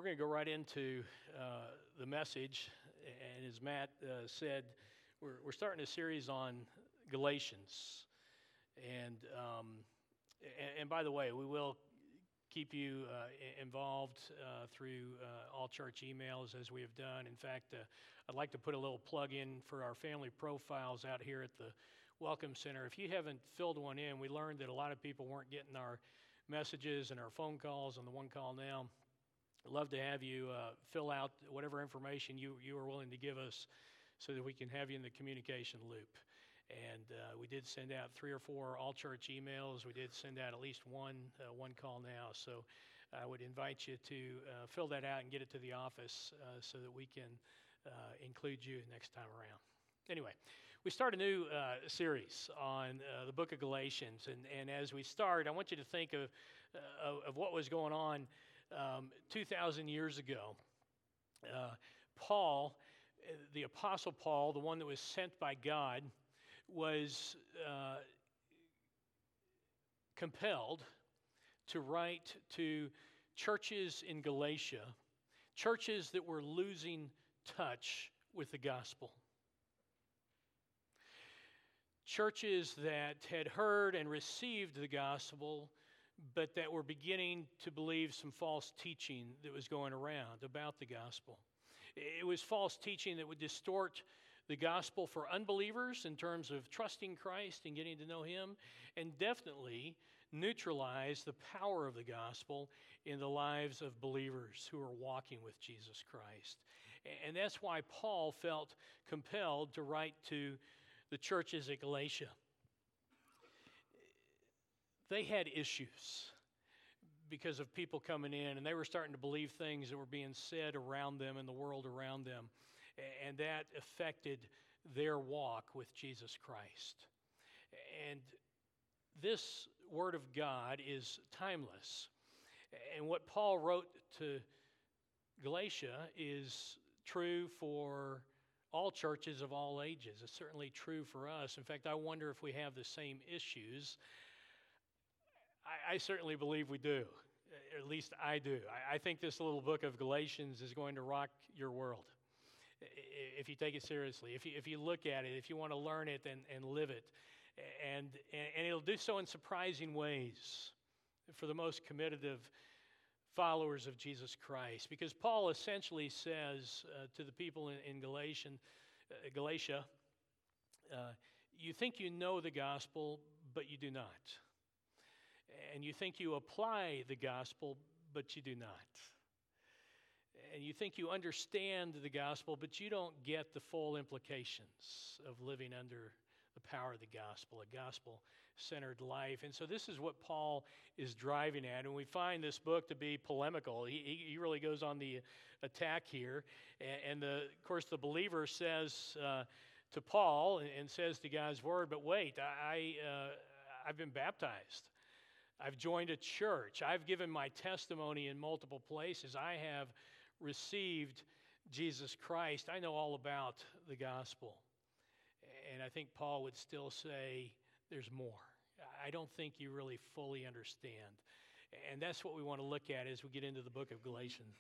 We're going to go right into the message, and as Matt said, we're starting a series on Galatians, and by the way, we will keep you involved through all church emails as we have done. In fact, I'd like to put a little plug in for our family profiles out here at the Welcome Center. If you haven't filled one in, we learned that a lot of people weren't getting our messages and our phone calls on the One Call Now. I'd love to have you fill out whatever information you are willing to give us so that we can have you in the communication loop. And we did send out 3 or 4 all-church emails. We did send out at least one call now. So I would invite you to fill that out and get it to the office so that we can include you next time around. Anyway, we start a new series on the book of Galatians. And as we start, I want you to think of what was going on 2,000 years ago. Paul, the Apostle Paul, the one that was sent by God, was compelled to write to churches in Galatia, churches that were losing touch with the gospel. Churches that had heard and received the gospel, but that were beginning to believe some false teaching that was going around about the gospel. It was false teaching that would distort the gospel for unbelievers in terms of trusting Christ and getting to know Him, and definitely neutralize the power of the gospel in the lives of believers who are walking with Jesus Christ. And that's why Paul felt compelled to write to the churches at Galatia. They had issues because of people coming in, and they were starting to believe things that were being said around them in the world around them, and that affected their walk with Jesus Christ. And this Word of God is timeless, and what Paul wrote to Galatia is true for all churches of all ages. It's certainly true for us. In fact, I wonder if we have the same issues. I certainly believe we do. At least I do. I think this little book of Galatians is going to rock your world if you take it seriously, if you look at it, if you want to learn it and live it. And it'll do so in surprising ways for the most committed followers of Jesus Christ. Because Paul essentially says to the people in Galatia, you think you know the gospel, but you do not. And you think you apply the gospel, but you do not. And you think you understand the gospel, but you don't get the full implications of living under the power of the gospel, a gospel-centered life. And so this is what Paul is driving at. And we find this book to be polemical. He really goes on the attack here. And of course, the believer says to Paul and says to God's word, but wait, I've been baptized. I've joined a church. I've given my testimony in multiple places. I have received Jesus Christ. I know all about the gospel. And I think Paul would still say, there's more. I don't think you really fully understand. And that's what we want to look at as we get into the book of Galatians.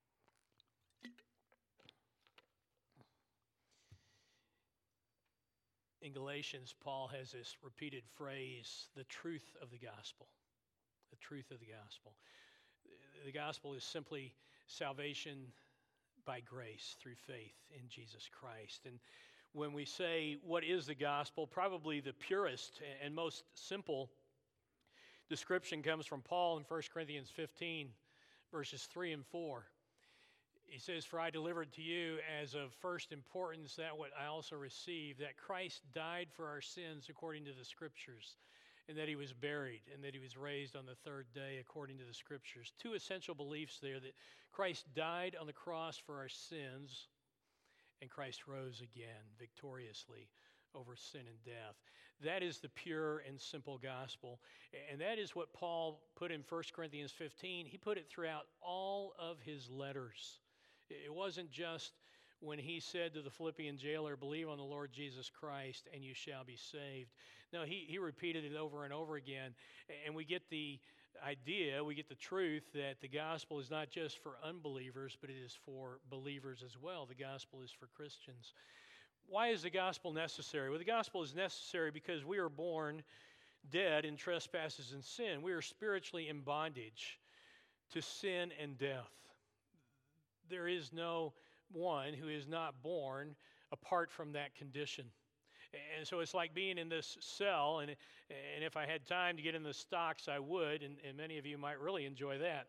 In Galatians, Paul has this repeated phrase, the truth of the gospel. The truth of the gospel. The gospel is simply salvation by grace through faith in Jesus Christ. And when we say, what is the gospel? Probably the purest and most simple description comes from Paul in 1 Corinthians 15, verses 3 and 4. He says, for I delivered to you as of first importance that what I also received, that Christ died for our sins according to the Scriptures, and that He was buried, and that He was raised on the third day according to the Scriptures. 2 essential beliefs there, that Christ died on the cross for our sins, and Christ rose again victoriously over sin and death. That is the pure and simple gospel. And that is what Paul put in 1 Corinthians 15. He put it throughout all of his letters. It wasn't just when he said to the Philippian jailer, believe on the Lord Jesus Christ and you shall be saved. No, he repeated it over and over again. And we get the idea, we get the truth that the gospel is not just for unbelievers, but it is for believers as well. The gospel is for Christians. Why is the gospel necessary? Well, the gospel is necessary because we are born dead in trespasses and sin. We are spiritually in bondage to sin and death. There is no one who is not born apart from that condition. And so it's like being in this cell, and if I had time to get in the stocks, I would, and many of you might really enjoy that.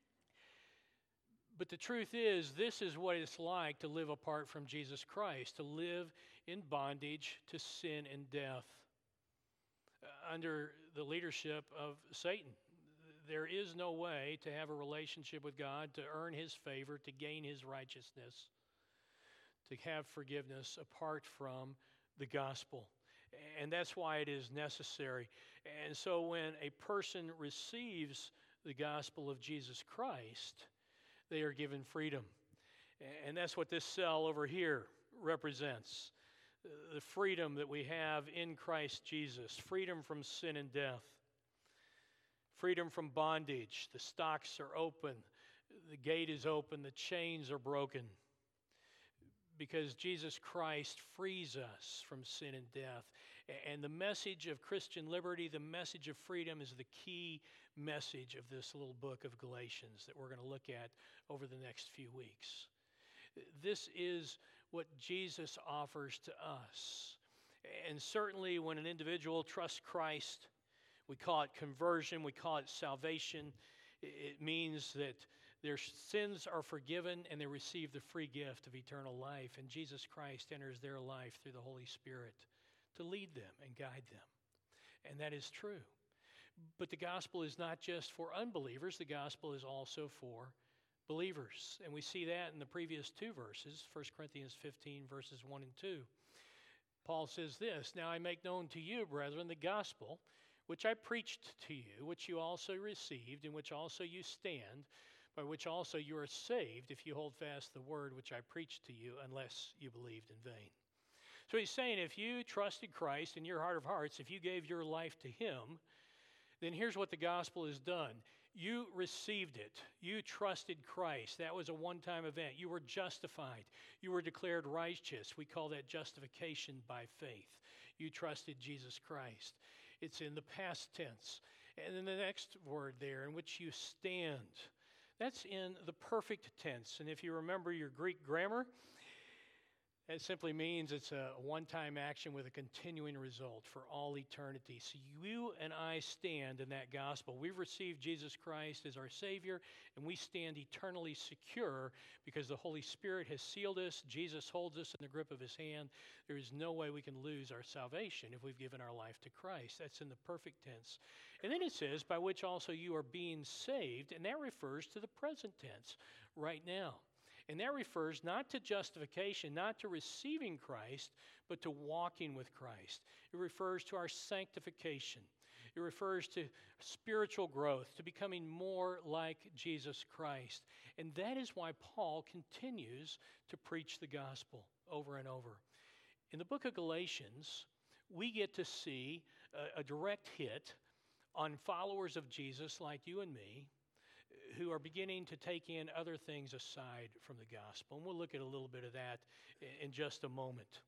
But the truth is, this is what it's like to live apart from Jesus Christ, to live in bondage to sin and death under the leadership of Satan. There is no way to have a relationship with God, to earn His favor, to gain His righteousness, to have forgiveness apart from the gospel. And that's why it is necessary. And so when a person receives the gospel of Jesus Christ, they are given freedom. And that's what this cell over here represents. The freedom that we have in Christ Jesus. Freedom from sin and death. Freedom from bondage. The stocks are open. The gate is open. The chains are broken. Because Jesus Christ frees us from sin and death. And the message of Christian liberty, the message of freedom, is the key message of this little book of Galatians that we're going to look at over the next few weeks. This is what Jesus offers to us. And certainly when an individual trusts Christ, we call it conversion, we call it salvation. It means that their sins are forgiven and they receive the free gift of eternal life. And Jesus Christ enters their life through the Holy Spirit to lead them and guide them. And that is true. But the gospel is not just for unbelievers. The gospel is also for believers. And we see that in the previous two verses, 1 Corinthians 15, verses 1 and 2. Paul says this, "Now I make known to you, brethren, the gospel, which I preached to you, which you also received, in which also you stand, by which also you are saved, if you hold fast the word which I preached to you, unless you believed in vain." So he's saying if you trusted Christ in your heart of hearts, if you gave your life to Him, then here's what the gospel has done. You received it. You trusted Christ. That was a one-time event. You were justified. You were declared righteous. We call that justification by faith. You trusted Jesus Christ. It's in the past tense. And then the next word there, in which you stand, that's in the perfect tense. And if you remember your Greek grammar, it simply means it's a one-time action with a continuing result for all eternity. So you and I stand in that gospel. We've received Jesus Christ as our Savior, and we stand eternally secure because the Holy Spirit has sealed us. Jesus holds us in the grip of His hand. There is no way we can lose our salvation if we've given our life to Christ. That's in the perfect tense. And then it says, by which also you are being saved, and that refers to the present tense, right now. And that refers not to justification, not to receiving Christ, but to walking with Christ. It refers to our sanctification. It refers to spiritual growth, to becoming more like Jesus Christ. And that is why Paul continues to preach the gospel over and over. In the book of Galatians, we get to see a direct hit on followers of Jesus like you and me, who are beginning to take in other things aside from the gospel. And we'll look at a little bit of that in just a moment.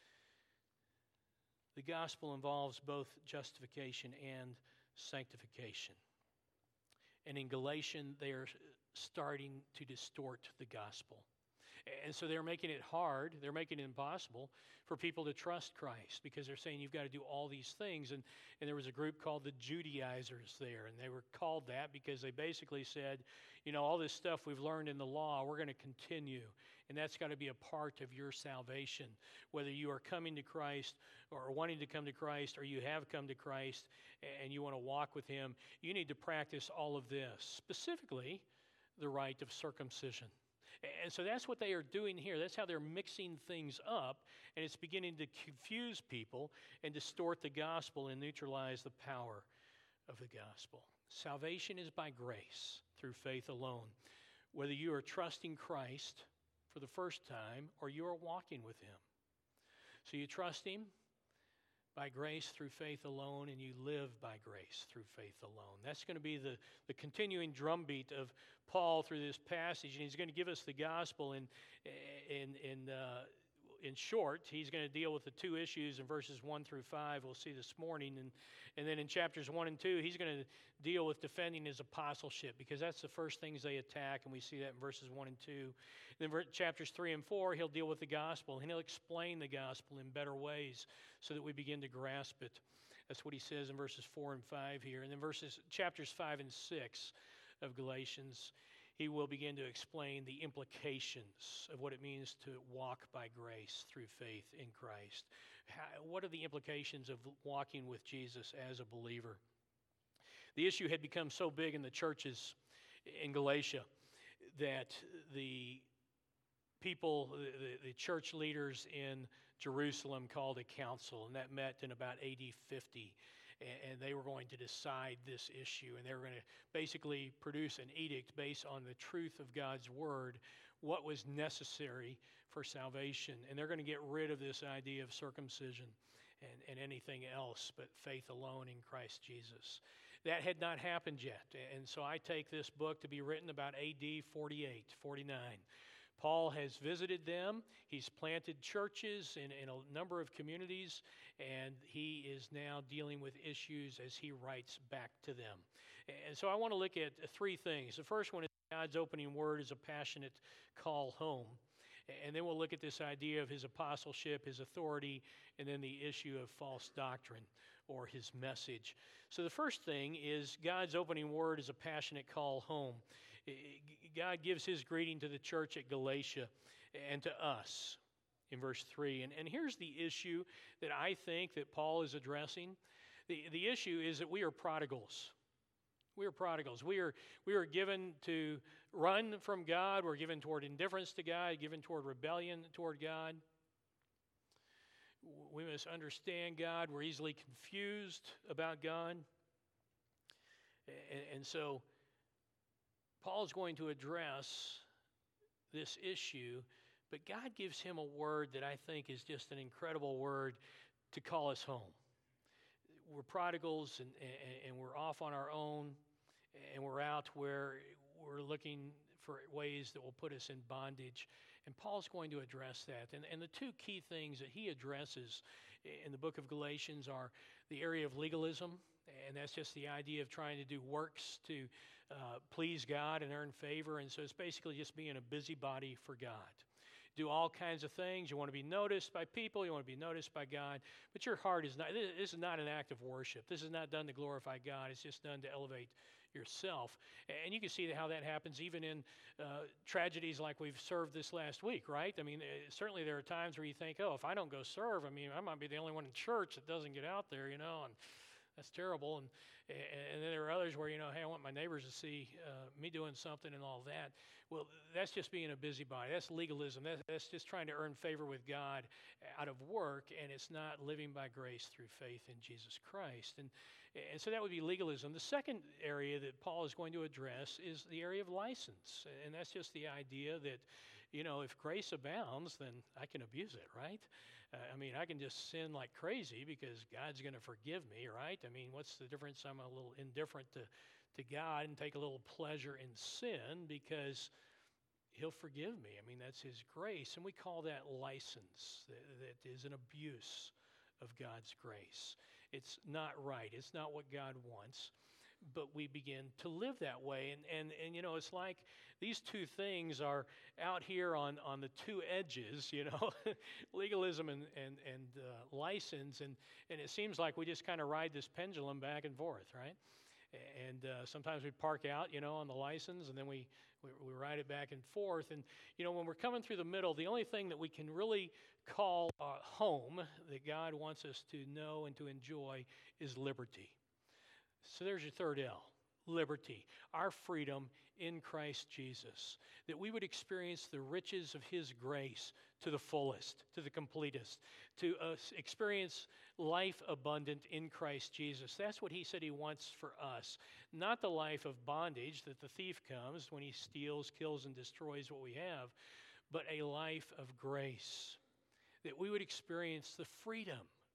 The gospel involves both justification and sanctification. And in Galatians, they are starting to distort the gospel. And so they're making it hard, they're making it impossible for people to trust Christ because they're saying you've got to do all these things. And there was a group called the Judaizers there, and they were called that because they basically said, you know, all this stuff we've learned in the law, we're going to continue. And that's got to be a part of your salvation. Whether you are coming to Christ or wanting to come to Christ or you have come to Christ and you want to walk with Him, you need to practice all of this, specifically the rite of circumcision. And so that's what they are doing here. That's how they're mixing things up, and it's beginning to confuse people and distort the gospel and neutralize the power of the gospel. Salvation is by grace through faith alone. Whether you are trusting Christ for the first time or you are walking with Him. So you trust Him, by grace through faith alone, and you live by grace through faith alone. That's going to be the continuing drumbeat of Paul through this passage, and he's going to give us the gospel in short. He's going to deal with the two issues in verses 1 through 5 we'll see this morning, and then in chapters 1 and 2 he's going to deal with defending his apostleship, because that's the first things they attack, and we see that in verses 1 and 2. Then chapters 3 and 4 he'll deal with the gospel, and he'll explain the gospel in better ways so that we begin to grasp it. That's what he says in verses 4 and 5 here. And then chapters 5 and 6 of Galatians, he will begin to explain the implications of what it means to walk by grace through faith in Christ. What are the implications of walking with Jesus as a believer? The issue had become so big in the churches in Galatia that the people, the church leaders in Jerusalem called a council, and that met in about AD 50. And they were going to decide this issue, and they were going to basically produce an edict based on the truth of God's word, what was necessary for salvation. And they're going to get rid of this idea of circumcision and anything else but faith alone in Christ Jesus. That had not happened yet, and so I take this book to be written about AD 48, 49. Paul has visited them. He's planted churches in a number of communities, and he is now dealing with issues as he writes back to them. And so I want to look at three things. The first one is God's opening word is a passionate call home. And then we'll look at this idea of his apostleship, his authority, and then the issue of false doctrine or his message. So the first thing is God's opening word is a passionate call home. God gives his greeting to the church at Galatia and to us in verse 3. And here's the issue that I think that Paul is addressing. The issue is that we are prodigals. We are prodigals. We are given to run from God. We're given toward indifference to God, given toward rebellion toward God. We must understand God. We're easily confused about God. And so Paul is going to address this issue, but God gives him a word that I think is just an incredible word to call us home. We're prodigals, and we're off on our own, and we're out where we're looking for ways that will put us in bondage. And Paul's going to address that. And the two key things that he addresses in the book of Galatians are the area of legalism, and that's just the idea of trying to do works to please God and earn favor. And so it's basically just being a busybody for God. Do all kinds of things. You want to be noticed by people. You want to be noticed by God. But your heart is not, this is not an act of worship. This is not done to glorify God. It's just done to elevate yourself. And you can see how that happens even in tragedies like we've served this last week, right? I mean, certainly there are times where you think, oh, if I don't go serve, I mean, I might be the only one in church that doesn't get out there, and that's terrible. And then there are others where, hey, I want my neighbors to see me doing something and all that. Well, that's just being a busybody. That's legalism. That's just trying to earn favor with God out of work, and it's not living by grace through faith in Jesus Christ. And so that would be legalism. The second area that Paul is going to address is the area of license. And that's just the idea that, if grace abounds, then I can abuse it, right? I mean, I can just sin like crazy because God's going to forgive me, right? I mean, what's the difference? I'm a little indifferent to God and take a little pleasure in sin because he'll forgive me. I mean, that's his grace. And we call that license. That is an abuse of God's grace. It's not right. It's not what God wants. But we begin to live that way. And it's like these two things are out here on the two edges, legalism and license. And it seems like we just kind of ride this pendulum back and forth, right? And sometimes we park out, on the license, and then we ride it back and forth. And, when we're coming through the middle, the only thing that we can really call home that God wants us to know and to enjoy is liberty. So there's your third L, liberty, our freedom in Christ Jesus, that we would experience the riches of his grace to the fullest, to the completest, to experience life abundant in Christ Jesus. That's what he said he wants for us, not the life of bondage that the thief comes when he steals, kills, and destroys what we have, but a life of grace, that we would experience the freedom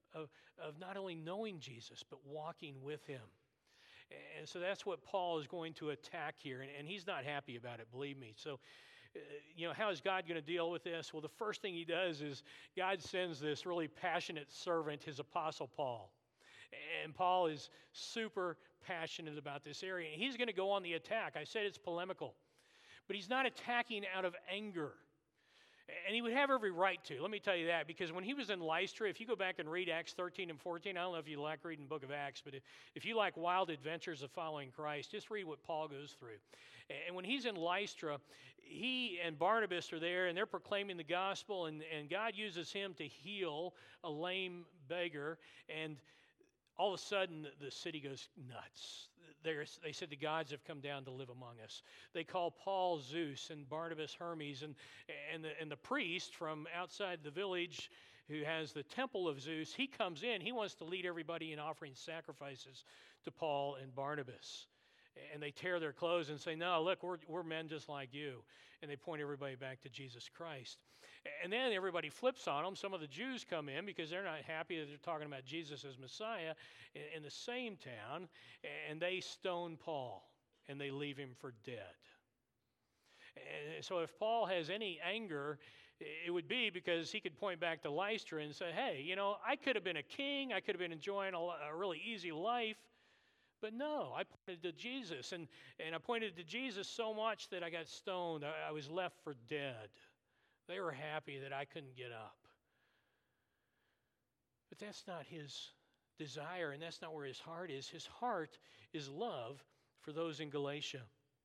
of not only knowing Jesus, but walking with him. And so that's what Paul is going to attack here, and he's not happy about it, believe me. So, how is God going to deal with this? Well, the first thing he does is God sends this really passionate servant, his apostle Paul. And Paul is super passionate about this area. And he's going to go on the attack. I said it's polemical. But he's not attacking out of anger. And he would have every right to. Let me tell you that. Because when he was in Lystra, if you go back and read Acts 13 and 14, I don't know if you like reading the book of Acts, but if you like wild adventures of following Christ, just read what Paul goes through. And when he's in Lystra, he and Barnabas are there, and they're proclaiming the gospel, and God uses him to heal a lame beggar, and all of a sudden, the city goes nuts. They said the gods have come down to live among us. They call Paul Zeus and Barnabas Hermes, and the priest from outside the village who has the temple of Zeus, he comes in. He wants to lead everybody in offering sacrifices to Paul and Barnabas. And they tear their clothes and say, no, look, we're men just like you. And they point everybody back to Jesus Christ. And then everybody flips on them. Some of the Jews come in because they're not happy that they're talking about Jesus as Messiah in the same town. And they stone Paul and they leave him for dead. And so if Paul has any anger, it would be because he could point back to Lystra and say, hey, I could have been a king. I could have been enjoying a really easy life. But no, I pointed to Jesus, and I pointed to Jesus so much that I got stoned. I was left for dead. They were happy that I couldn't get up. But that's not his desire, and that's not where his heart is. His heart is love for those in Galatia.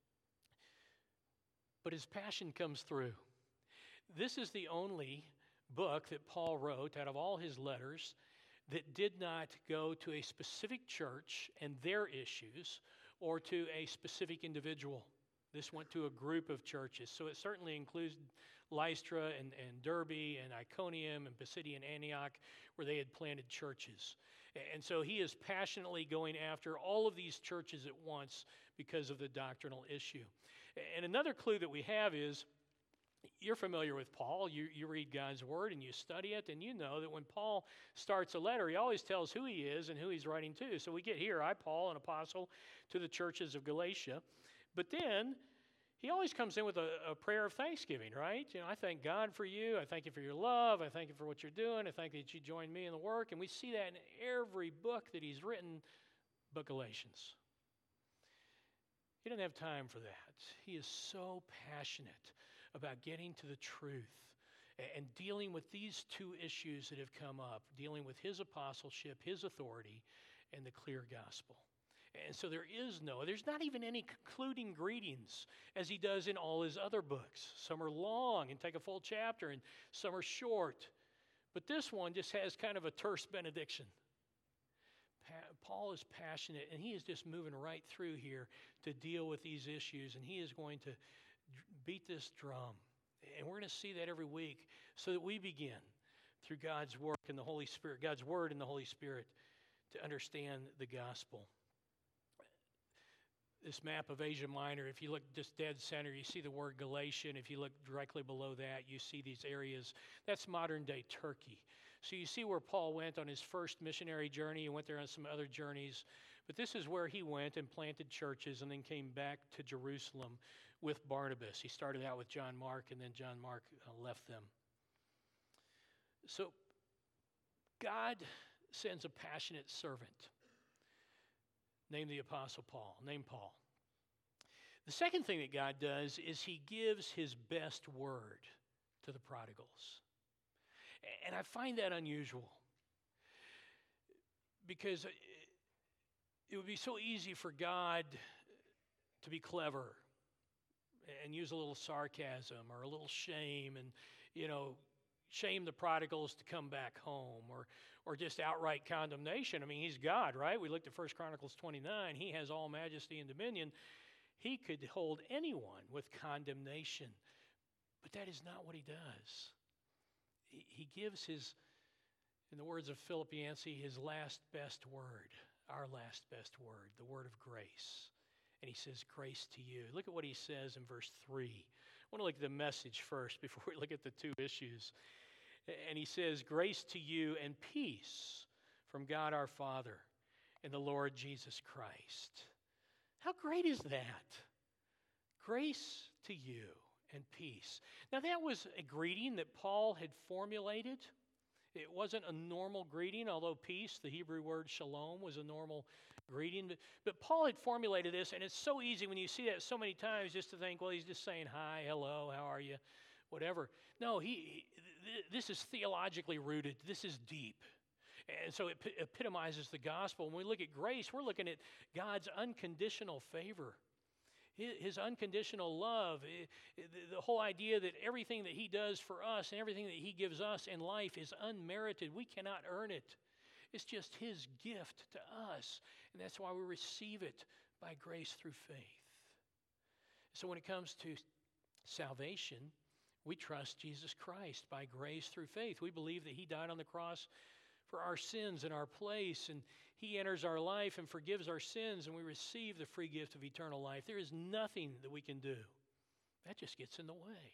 But his passion comes through. This is the only book that Paul wrote out of all his letters that did not go to a specific church and their issues or to a specific individual. This went to a group of churches. So it certainly includes Lystra and Derbe and Iconium and Pisidian Antioch, where they had planted churches. And so he is passionately going after all of these churches at once because of the doctrinal issue. And another clue that we have is, you're familiar with Paul. You read God's word and you study it, and you know that when Paul starts a letter, he always tells who he is and who he's writing to. So we get here, I, Paul, an apostle to the churches of Galatia. But then he always comes in with a prayer of thanksgiving, right? I thank God for you. I thank you for your love. I thank you for what you're doing. I thank that you joined me in the work. And we see that in every book that he's written but Galatians. He doesn't have time for that. He is so passionate about getting to the truth and dealing with these two issues that have come up, dealing with his apostleship, his authority, and the clear gospel. And so there's not even any concluding greetings as he does in all his other books. Some are long and take a full chapter, and some are short. But this one just has kind of a terse benediction. Paul is passionate, and he is just moving right through here to deal with these issues, and he is going to beat this drum. And we're going to see that every week so that we begin through God's work and the Holy Spirit, God's word and the Holy Spirit, to understand the gospel. This map of Asia Minor, if you look just dead center, you see the word Galatia, and if you look directly below that, you see these areas. That's modern-day Turkey. So you see where Paul went on his first missionary journey. He went there on some other journeys. But this is where he went and planted churches and then came back to Jerusalem with Barnabas. He started out with John Mark, and then John Mark left them. So God sends a passionate servant named the Apostle Paul, named Paul. The second thing that God does is he gives his best word to the prodigals. And I find that unusual because it would be so easy for God to be clever and use a little sarcasm or a little shame and, shame the prodigals to come back home or just outright condemnation. I mean, he's God, right? We looked at 1 Chronicles 29. He has all majesty and dominion. He could hold anyone with condemnation, but that is not what he does. He gives his, in the words of Philip Yancey, his last best word, our last best word, the word of grace. And he says, grace to you. Look at what he says in verse 3. I want to look at the message first before we look at the two issues. And he says, grace to you and peace from God our Father and the Lord Jesus Christ. How great is that? Grace to you and peace. Now that was a greeting that Paul had formulated. It wasn't a normal greeting, although peace, the Hebrew word shalom, was a normal greeting. But Paul had formulated this, and it's so easy when you see that so many times just to think, well, he's just saying hi, hello, how are you, whatever. No, this is theologically rooted. This is deep. And so it epitomizes the gospel. When we look at grace, we're looking at God's unconditional favor, His unconditional love, the whole idea that everything that He does for us and everything that He gives us in life is unmerited. We cannot earn it. It's just His gift to us, and that's why we receive it by grace through faith. So when it comes to salvation, we trust Jesus Christ by grace through faith. We believe that He died on the cross for our sins in our place, and He enters our life and forgives our sins, and we receive the free gift of eternal life. There is nothing that we can do. That just gets in the way.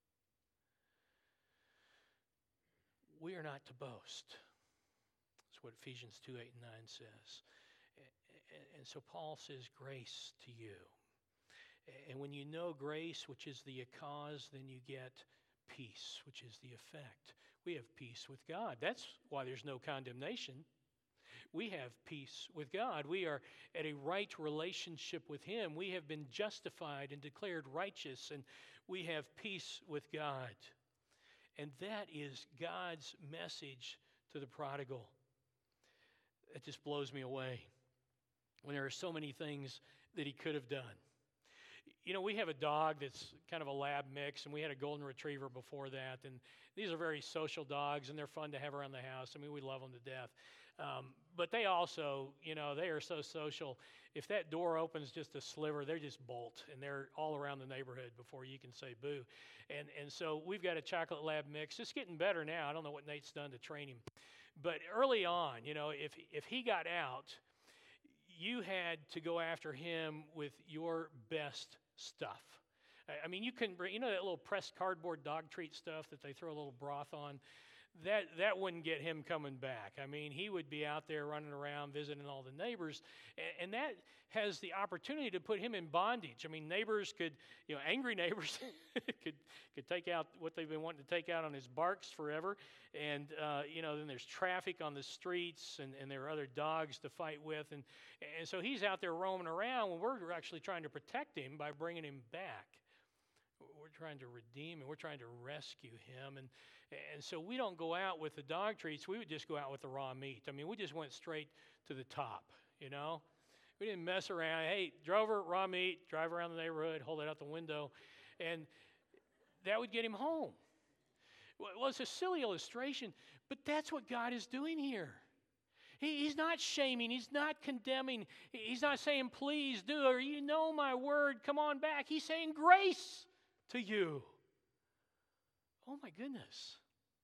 We are not to boast. That's what Ephesians 2:8 and 9 says. And so Paul says, grace to you. And when you know grace, which is the cause, then you get peace, which is the effect. We have peace with God. That's why there's no condemnation. We have peace with God. We are at a right relationship with Him. We have been justified and declared righteous, and we have peace with God. And that is God's message to the prodigal. It just blows me away when there are so many things that he could have done. You know, we have a dog that's kind of a lab mix, and we had a golden retriever before that. And these are very social dogs, and they're fun to have around the house. I mean, we love them to death. But they also, you know, they are so social. If that door opens just a sliver, they just bolt, and they're all around the neighborhood before you can say boo. And so we've got a chocolate lab mix. It's getting better now. I don't know what Nate's done to train him. But early on, you know, if he got out, you had to go after him with your best stuff. I mean, you couldn't bring, you know, that little pressed cardboard dog treat stuff that they throw a little broth on? That wouldn't get him coming back. I mean, he would be out there running around visiting all the neighbors, and that has the opportunity to put him in bondage. I mean, neighbors could, you know, angry neighbors could take out what they've been wanting to take out on his barks forever, and you know, then there's traffic on the streets, and there are other dogs to fight with, and so he's out there roaming around when we're actually trying to protect him by bringing him back. We're trying to redeem him. We're trying to rescue him. And so we don't go out with the dog treats. We would just go out with the raw meat. I mean, we just went straight to the top, you know. We didn't mess around. Hey, Drover, raw meat, drive around the neighborhood, hold it out the window. And that would get him home. Well, it's a silly illustration, but that's what God is doing here. He's not shaming. He's not condemning. He's not saying, please do, or you know my word, come on back. He's saying grace to you. Oh my goodness.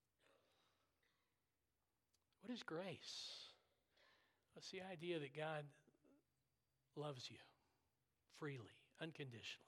What is grace? It's the idea that God loves you freely, unconditionally.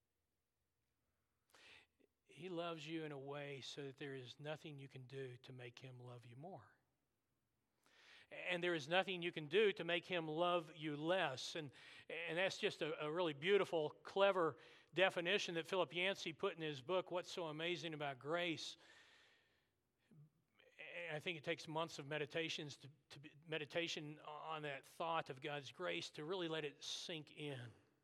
He loves you in a way so that there is nothing you can do to make him love you more. And there is nothing you can do to make him love you less. And that's just a really beautiful, clever definition that Philip Yancey put in his book, What's So Amazing About Grace. And I think it takes months of meditation on that thought of God's grace to really let it sink in,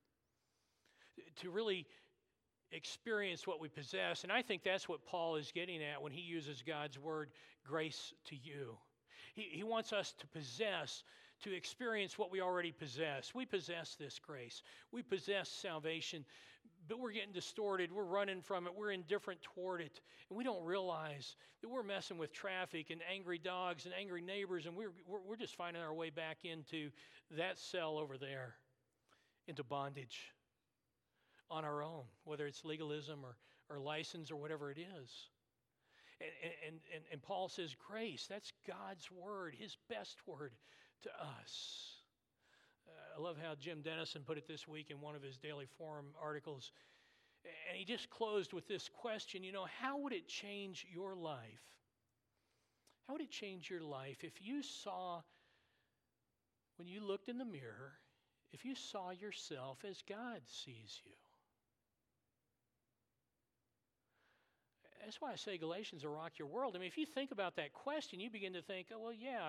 to really experience what we possess. And I think that's what Paul is getting at when he uses God's word, grace to you. He wants us to possess, to experience what we already possess. We possess this grace. We possess salvation, but we're getting distorted. We're running from it. We're indifferent toward it. And we don't realize that we're messing with traffic and angry dogs and angry neighbors, and we're just finding our way back into that cell over there, into bondage on our own, whether it's legalism or license or whatever it is. And Paul says grace, that's God's word, his best word to us. I love how Jim Dennison put it this week in one of his Daily Forum articles. And he just closed with this question, you know, how would it change your life? How would it change your life if you saw when you looked in the mirror, if you saw yourself as God sees you? That's why I say Galatians will rock your world. I mean, if you think about that question, you begin to think, oh, well, yeah,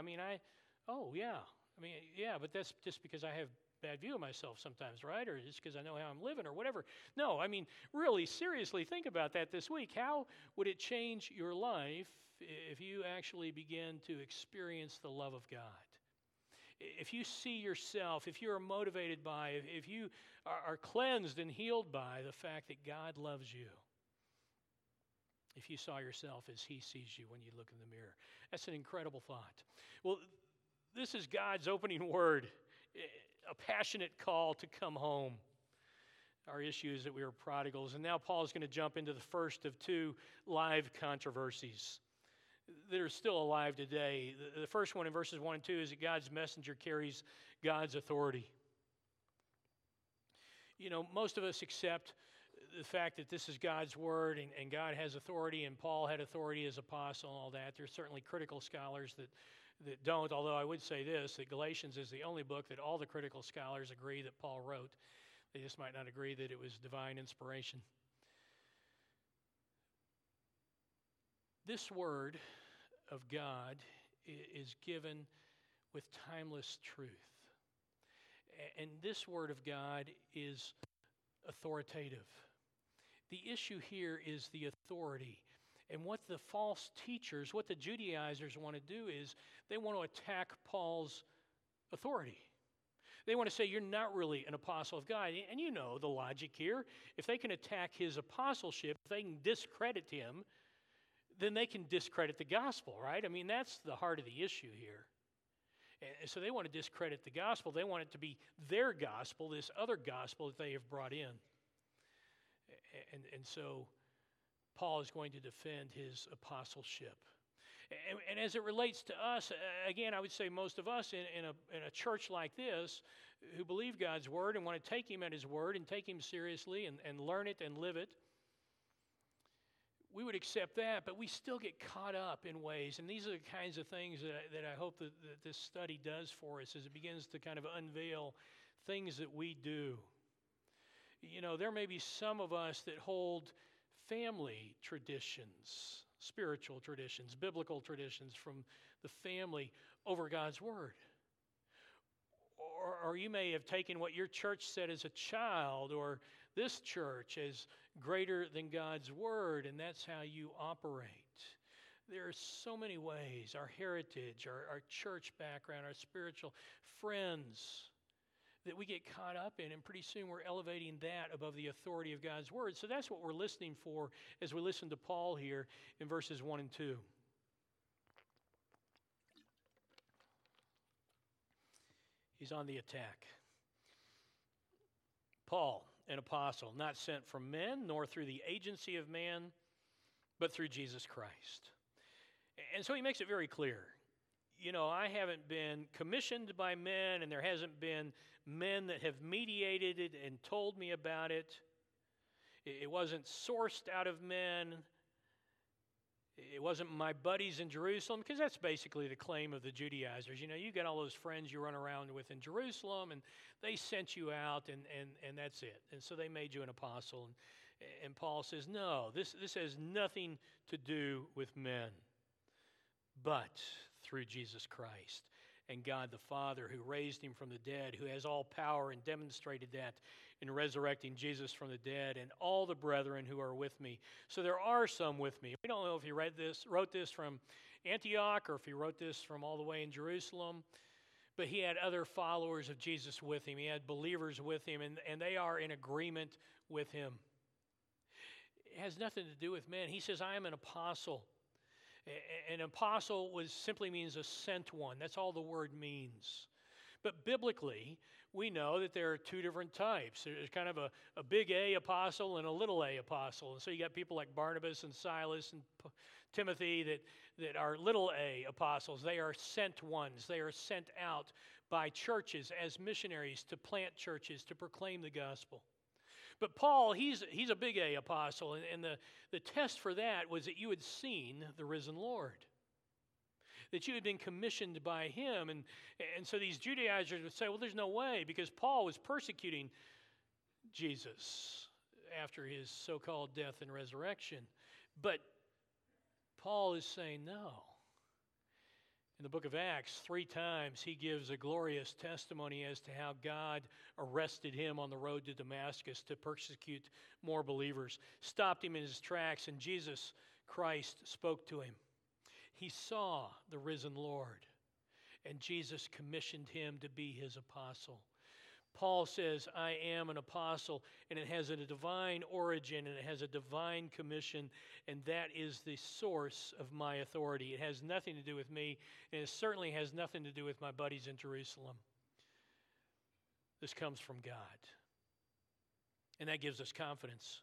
but that's just because I have bad view of myself sometimes, right? Or just because I know how I'm living or whatever. No, I mean, really, seriously, think about that this week. How would it change your life if you actually begin to experience the love of God? If you see yourself, if you are motivated by, if you are cleansed and healed by the fact that God loves you, if you saw yourself as He sees you when you look in the mirror. That's an incredible thought. Well, this is God's opening word, a passionate call to come home. Our issue is that we are prodigals. And now Paul is going to jump into the first of two live controversies that are still alive today. The first one in verses 1 and 2 is that God's messenger carries God's authority. You know, most of us accept the fact that this is God's word and God has authority and Paul had authority as apostle and all that. There's certainly critical scholars that don't, although I would say this, that Galatians is the only book that all the critical scholars agree that Paul wrote. They just might not agree that it was divine inspiration. This word of God is given with timeless truth. And this word of God is authoritative. The issue here is the authority. And what the false teachers, what the Judaizers want to do is they want to attack Paul's authority. They want to say, you're not really an apostle of God. And you know the logic here. If they can attack his apostleship, if they can discredit him, then they can discredit the gospel, right? I mean, that's the heart of the issue here. And so they want to discredit the gospel. They want it to be their gospel, this other gospel that they have brought in. And so Paul is going to defend his apostleship. And as it relates to us, again, I would say most of us in a church like this who believe God's word and want to take him at his word and take him seriously and learn it and live it, we would accept that, but we still get caught up in ways. And these are the kinds of things that I hope that this study does for us as it begins to kind of unveil things that we do. You know, there may be some of us that hold family traditions, spiritual traditions, biblical traditions from the family over God's word. Or you may have taken what your church said as a child or this church as greater than God's word, and that's how you operate. There are so many ways, our heritage, our church background, our spiritual friends, that we get caught up in, and pretty soon we're elevating that above the authority of God's word. So that's what we're listening for as we listen to Paul here in verses 1 and 2. He's on the attack. Paul, an apostle, not sent from men, nor through the agency of man, but through Jesus Christ. And so he makes it very clear. You know, I haven't been commissioned by men, and there hasn't been men that have mediated it and told me about it. It wasn't sourced out of men. It wasn't my buddies in Jerusalem, because that's basically the claim of the Judaizers. You know, you got all those friends you run around with in Jerusalem, and they sent you out, and that's it. And so they made you an apostle. And Paul says, no, this has nothing to do with men, but through Jesus Christ and God the Father, who raised him from the dead, who has all power and demonstrated that in resurrecting Jesus from the dead, and all the brethren who are with me. So there are some with me. We don't know if he wrote this from Antioch or if he wrote this from all the way in Jerusalem, but he had other followers of Jesus with him. He had believers with him, and they are in agreement with him. It has nothing to do with men. He says, I am an apostle. An apostle simply means a sent one. That's all the word means. But biblically, we know that there are two different types. There's kind of a big A apostle and a little a apostle. And so you got people like Barnabas and Silas and Timothy that are little a apostles. They are sent ones. They are sent out by churches as missionaries to plant churches, to proclaim the gospel. But Paul, he's a big A apostle, and the test for that was that you had seen the risen Lord. that you had been commissioned by him. And so these Judaizers would say, well, there's no way, because Paul was persecuting Jesus after his so-called death and resurrection. But Paul is saying no. In the book of Acts, 3 times he gives a glorious testimony as to how God arrested him on the road to Damascus to persecute more believers, stopped him in his tracks, and Jesus Christ spoke to him. He saw the risen Lord, and Jesus commissioned him to be his apostle. Paul says, I am an apostle, and it has a divine origin, and it has a divine commission, and that is the source of my authority. It has nothing to do with me, and it certainly has nothing to do with my buddies in Jerusalem. This comes from God. And that gives us confidence.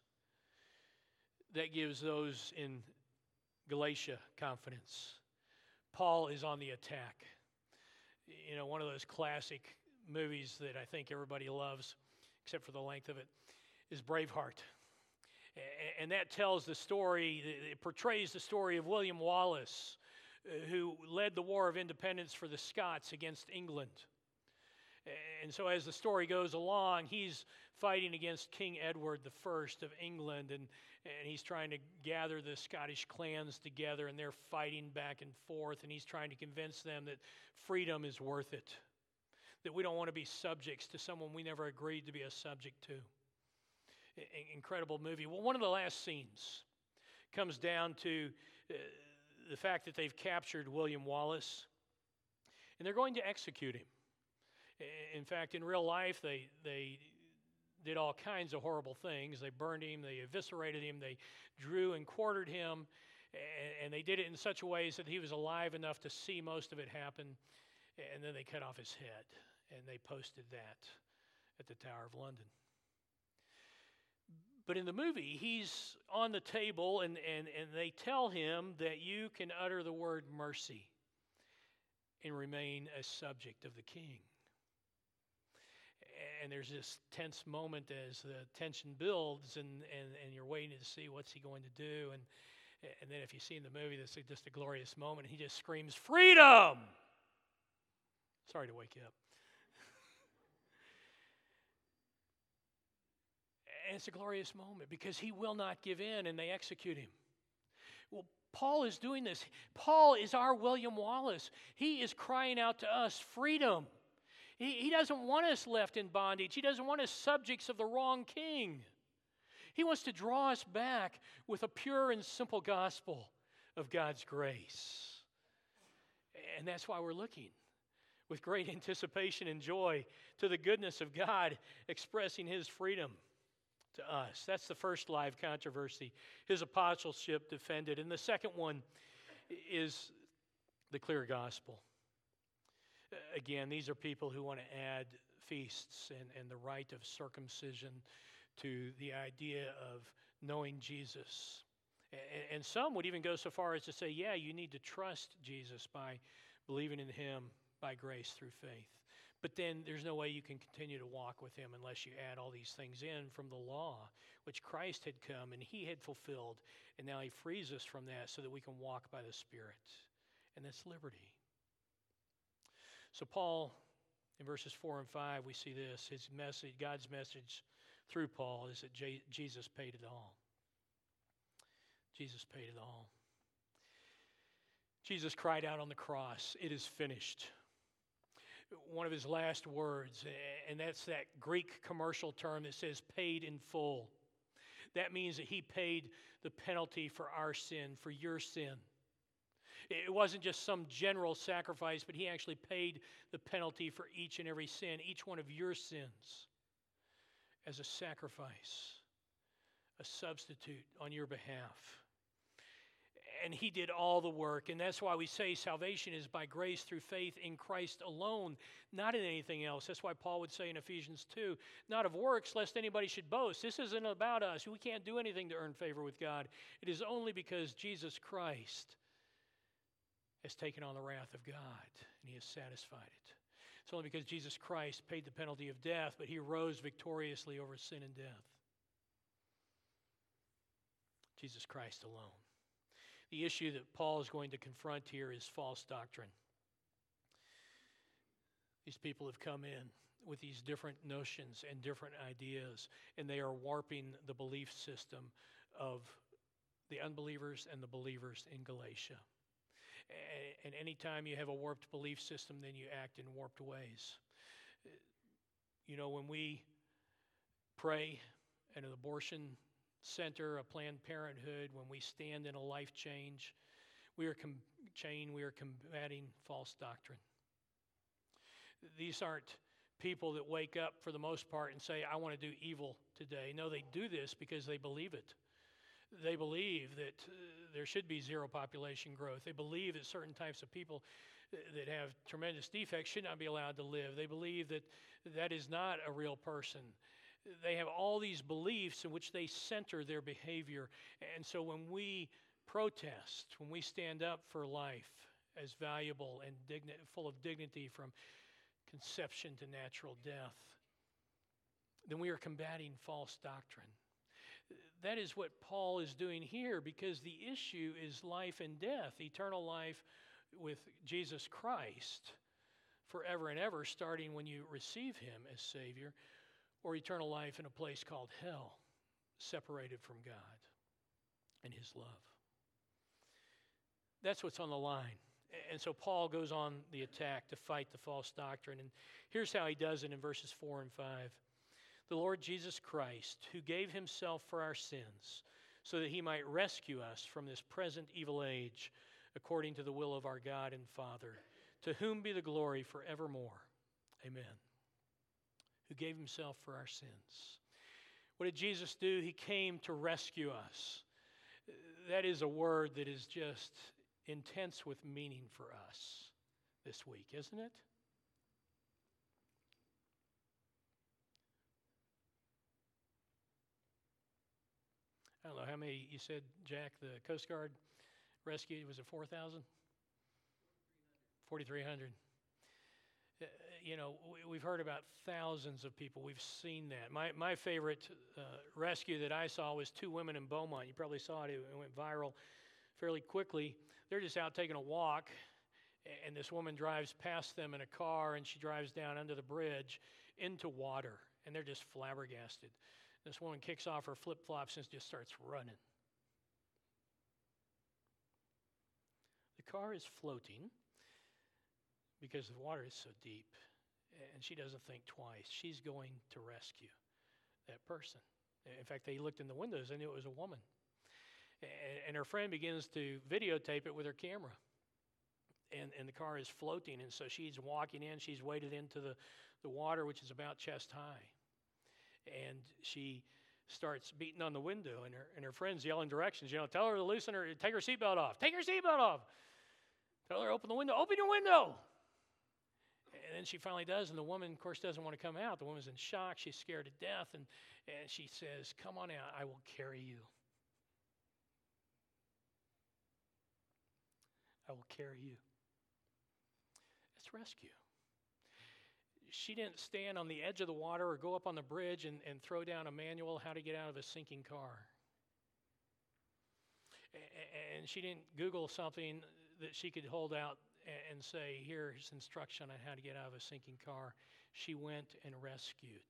That gives those in Galatia confidence. Paul is on the attack. You know, one of those classic movies that I think everybody loves, except for the length of it, is Braveheart. And that tells the story, it portrays the story of William Wallace, who led the War of Independence for the Scots against England. And so as the story goes along, he's fighting against King Edward I of England, and he's trying to gather the Scottish clans together, and they're fighting back and forth, and he's trying to convince them that freedom is worth it, that we don't want to be subjects to someone we never agreed to be a subject to. Incredible movie. Well, one of the last scenes comes down to the fact that they've captured William Wallace, and they're going to execute him. In fact, in real life, they did all kinds of horrible things. They burned him, they eviscerated him, they drew and quartered him, and they did it in such a way so that he was alive enough to see most of it happen, and then they cut off his head, and they posted that at the Tower of London. But in the movie, he's on the table, and they tell him that you can utter the word mercy and remain a subject of the king. And there's this tense moment as the tension builds, and you're waiting to see what's he going to do. And then if you see in the movie, this is just a glorious moment. He just screams, "Freedom!" Sorry to wake you up. And it's a glorious moment because he will not give in, and they execute him. Well, Paul is doing this. Paul is our William Wallace. He is crying out to us, freedom. He doesn't want us left in bondage. He doesn't want us subjects of the wrong king. He wants to draw us back with a pure and simple gospel of God's grace. And that's why we're looking with great anticipation and joy to the goodness of God expressing his freedom to us. That's the first live controversy, his apostleship defended. And the second one is the clear gospel. Again, these are people who want to add feasts and the rite of circumcision to the idea of knowing Jesus. And some would even go so far as to say, yeah, you need to trust Jesus by believing in him by grace through faith. But then there's no way you can continue to walk with him unless you add all these things in from the law, which Christ had come and he had fulfilled. And now he frees us from that so that we can walk by the Spirit. And that's liberty. So Paul, in verses 4 and 5, we see this. His message, God's message through Paul is that Jesus paid it all. Jesus paid it all. Jesus cried out on the cross, "It is finished." One of his last words, and that's that Greek commercial term that says paid in full. That means that he paid the penalty for our sin, for your sin. It wasn't just some general sacrifice, but he actually paid the penalty for each and every sin, each one of your sins, as a sacrifice, a substitute on your behalf. And he did all the work, and that's why we say salvation is by grace through faith in Christ alone, not in anything else. That's why Paul would say in Ephesians 2, not of works, lest anybody should boast. This isn't about us. We can't do anything to earn favor with God. It is only because Jesus Christ has taken on the wrath of God, and he has satisfied it. It's only because Jesus Christ paid the penalty of death, but he rose victoriously over sin and death. Jesus Christ alone. The issue that Paul is going to confront here is false doctrine. These people have come in with these different notions and different ideas, and they are warping the belief system of the unbelievers and the believers in Galatia. And anytime you have a warped belief system, then you act in warped ways. You know, when we pray at an abortion center, a Planned Parenthood, when we stand in a life change, we are combating false doctrine. These aren't people that wake up for the most part and say, I want to do evil today. No, they do this because they believe it. They believe that there should be zero population growth. They believe that certain types of people that have tremendous defects should not be allowed to live. They believe that that is not a real person. They have all these beliefs in which they center their behavior. And so when we protest, when we stand up for life as valuable and full of dignity from conception to natural death, then we are combating false doctrine. That is what Paul is doing here, because the issue is life and death, eternal life with Jesus Christ forever and ever, starting when you receive him as Savior, or eternal life in a place called hell, separated from God and his love. That's what's on the line. And so Paul goes on the attack to fight the false doctrine. And here's how he does it in verses 4 and 5. The Lord Jesus Christ, who gave himself for our sins, so that he might rescue us from this present evil age, according to the will of our God and Father, to whom be the glory forevermore. Amen. Who gave himself for our sins. What did Jesus do? He came to rescue us. That is a word that is just intense with meaning for us this week, isn't it? I don't know how many you said, Jack, the Coast Guard rescued. Was it 4,000? 4,300. You know, we've heard about thousands of people. We've seen that. My favorite rescue that I saw was two women in Beaumont. You probably saw it. It went viral fairly quickly. They're just out taking a walk, and this woman drives past them in a car, and she drives down under the bridge into water, and they're just flabbergasted. This woman kicks off her flip-flops and just starts running. The car is floating because the water is so deep, and she doesn't think twice. She's going to rescue that person. In fact, they looked in the windows and knew it was a woman. And her friend begins to videotape it with her camera. And the car is floating, and so she's walking in. She's waded into the water, which is about chest high. And she starts beating on the window, and her friend's yelling directions. You know, tell her to loosen her, take her seatbelt off. Take her seatbelt off. Tell her to open the window. Open your window. And then she finally does, and the woman, of course, doesn't want to come out. The woman's in shock. She's scared to death, and she says, come on out. I will carry you. I will carry you. That's rescue. She didn't stand on the edge of the water or go up on the bridge and throw down a manual how to get out of a sinking car. And she didn't Google something that she could hold out and say, here's instruction on how to get out of a sinking car. She went and rescued.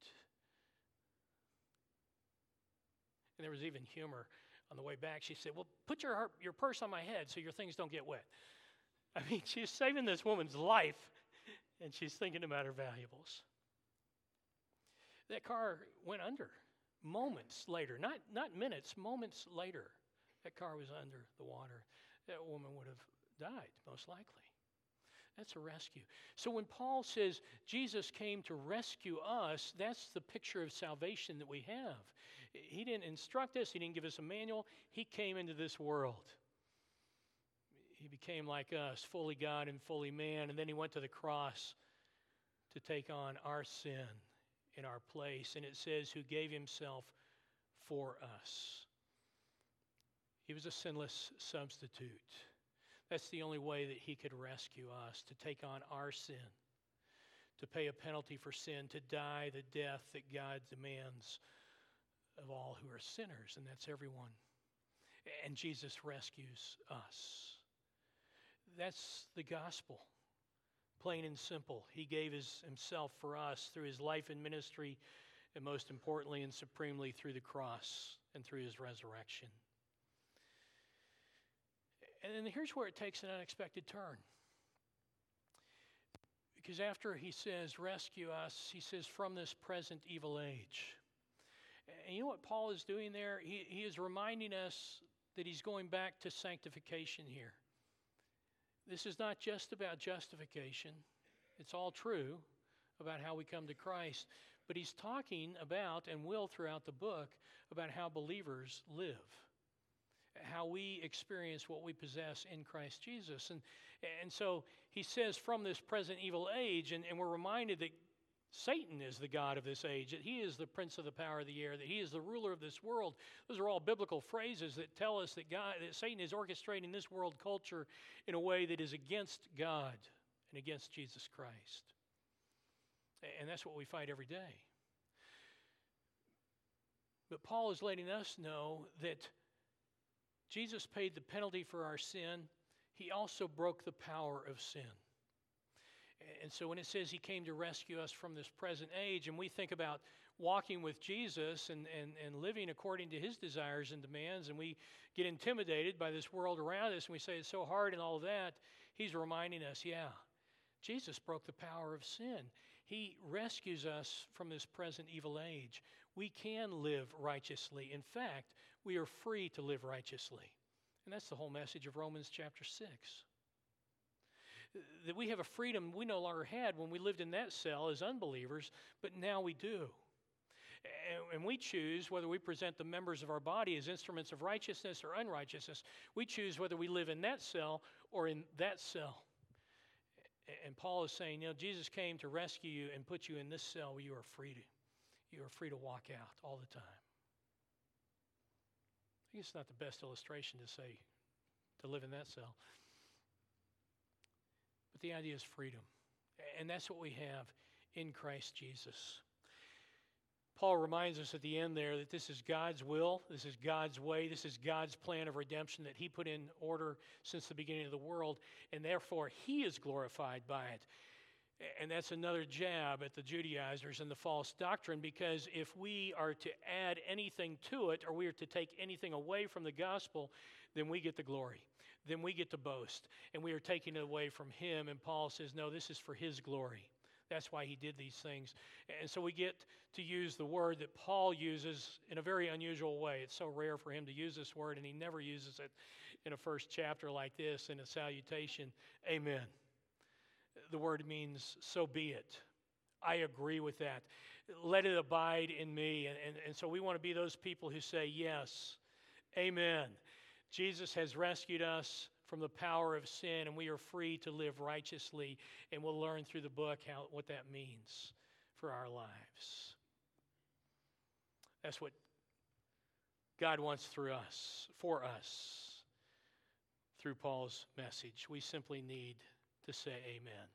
And there was even humor. On the way back, she said, well, put your purse on my head so your things don't get wet. I mean, she's saving this woman's life, and she's thinking about her valuables. That car went under moments later, not minutes, moments later. That car was under the water. That woman would have died, most likely. That's a rescue. So when Paul says Jesus came to rescue us, that's the picture of salvation that we have. He didn't instruct us. He didn't give us a manual. He came into this world. He became like us, fully God and fully man, and then he went to the cross to take on our sin in our place. And it says, who gave himself for us. He was a sinless substitute. That's the only way that he could rescue us, to take on our sin, to pay a penalty for sin, to die the death that God demands of all who are sinners, and that's everyone. and Jesus rescues us. That's the gospel, plain and simple. He gave himself for us through his life and ministry, and most importantly and supremely through the cross and through his resurrection. And then here's where it takes an unexpected turn. Because after he says, rescue us, he says, from this present evil age. And you know what Paul is doing there? He is reminding us that he's going back to sanctification here. This is not just about justification. It's all true about how we come to Christ. But he's talking about, and will throughout the book, about how believers live, how we experience what we possess in Christ Jesus. And so he says, from this present evil age, and we're reminded that Satan is the god of this age, that he is the prince of the power of the air, that he is the ruler of this world. Those are all biblical phrases that tell us that Satan is orchestrating this world culture in a way that is against God and against Jesus Christ. And that's what we fight every day. But Paul is letting us know that Jesus paid the penalty for our sin. He also broke the power of sin. And so when it says he came to rescue us from this present age, and we think about walking with Jesus and living according to his desires and demands, and we get intimidated by this world around us, and we say it's so hard and all of that, he's reminding us, yeah, Jesus broke the power of sin. He rescues us from this present evil age. We can live righteously. In fact, we are free to live righteously. And that's the whole message of Romans chapter 6. That we have a freedom we no longer had when we lived in that cell as unbelievers, but now we do. And we choose whether we present the members of our body as instruments of righteousness or unrighteousness. We choose whether we live in that cell or in that cell. And Paul is saying, Jesus came to rescue you and put you in this cell where you are free to walk out all the time. I think it's not the best illustration to say to live in that cell. But the idea is freedom. And that's what we have in Christ Jesus. Paul reminds us at the end there that this is God's will, this is God's way, this is God's plan of redemption that he put in order since the beginning of the world, and therefore he is glorified by it. And that's another jab at the Judaizers and the false doctrine, because if we are to add anything to it or we are to take anything away from the gospel, then we get the glory. Then we get to boast, and we are taking it away from him. And Paul says, no, this is for his glory. That's why he did these things. And so we get to use the word that Paul uses in a very unusual way. It's so rare for him to use this word, and he never uses it in a first chapter like this in a salutation. Amen. The word means, so be it. I agree with that. Let it abide in me. And so we want to be those people who say, yes, amen. Jesus has rescued us from the power of sin, and we are free to live righteously. And we'll learn through the book what that means for our lives. That's what God wants through us, for us, through Paul's message. We simply need to say amen.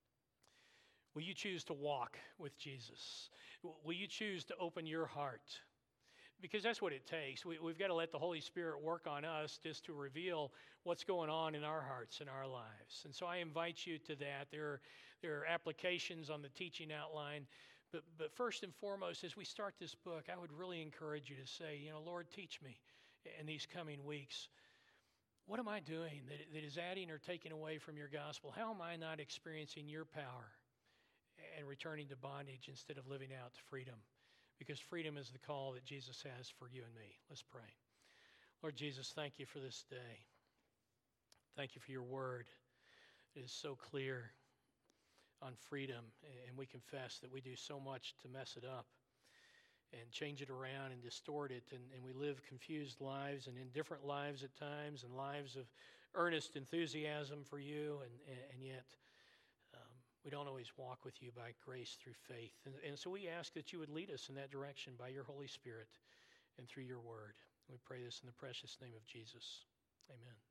Will you choose to walk with Jesus? Will you choose to open your heart? Because that's what it takes. We've got to let the Holy Spirit work on us just to reveal what's going on in our hearts and our lives. And so I invite you to that. There are applications on the teaching outline. But first and foremost, as we start this book, I would really encourage you to say, Lord, teach me in these coming weeks. What am I doing that is adding or taking away from your gospel? How am I not experiencing your power and returning to bondage instead of living out freedom? Because freedom is the call that Jesus has for you and me. Let's pray. Lord Jesus, thank you for this day. Thank you for your word. It is so clear on freedom, and we confess that we do so much to mess it up and change it around and distort it, and we live confused lives and indifferent lives at times, and lives of earnest enthusiasm for you, and yet we don't always walk with you by grace through faith. And so we ask that you would lead us in that direction by your Holy Spirit and through your word. We pray this in the precious name of Jesus. Amen.